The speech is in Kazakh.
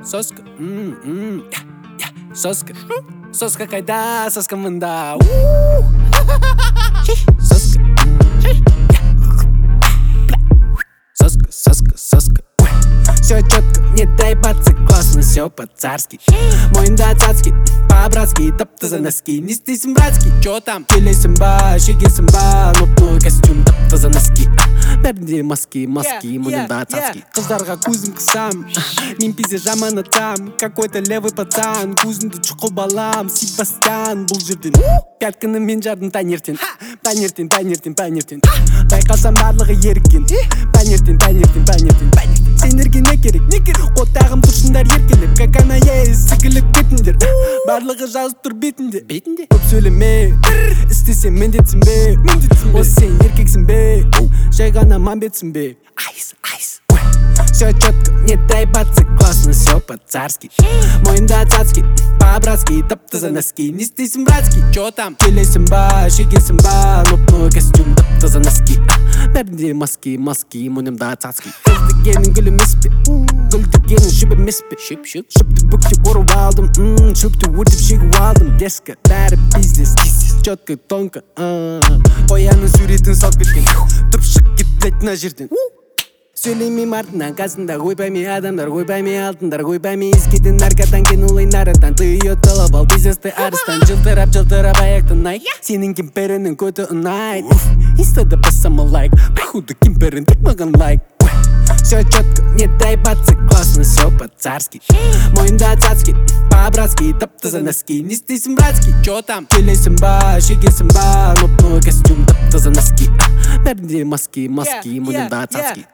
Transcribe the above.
Соска, соска, соска қайда, соска мында. Соска, соска, соска, соска. Все четко, не дай пацы, классно, все по-царски. Мойында цацки, по-братски, тапты носки. Не стейсің братский, чё там? Келесің ба, шегесің ба, лопной костюм, тапты носки. Бәрінде маски, мойында цацки. Қыздарға көзім қысам, мен пизе жаман атам. Какой-то левый пацан, көзімді чұқыл балам. Себастьян, бұл жерден пятканы мен жардым таңертең. Таңертең байқасам барлығы еріккен. Таңертең сендерге не керек? Қоттағым тұрсыңдар еркелеп, как она есть, сікіліп кетіңдер. Барлығы жазып тұр бетінде. Көп сөйлеме, істесем міндетсің бе? Осы сен еркексің бе? Жай ғана мамбетсің бе? Айс. Все четко, не дай пацы, классно, все по-царски. Мойында цацки, по-братски, тапты носки. Не стейсің братский, чё там? Келесің ба, шегесің ба, лопной костюм, тапты носки. Бәрінде маски, мойнымда цацки. Қыз дегенің гүл емес пе? Гүл дегенің шөп емес пе? Шөпті бүктеп ұрып алдым, шөпті өртеп шегіп алдым. Деска, бәрі бизнес, четко, тонко. Қояның суретін салып кеткен, тұрып кетпейді мына жерден. Сөйлемей артынан қасында, ойбаймай адамдар, ойбаймай алтындар, ойбаймай ескеден наркотан кен олай нарыдан. Ты ее талап ал, бизнесті арыстан, жылтырап аяқты найк. Сенің кемперінің көті ұнайды. Инстада басама лайк, походу кемперін тік маған лайк. Все четко, не дай пацы, классно, все по-царски. Мойында цацки, по-братски, тапты носки. Не стейсің братский, чё там? Келесің ба, шегесің ба, лопной костюм, тапты носки. Бәрінде маски, мойнында цацки.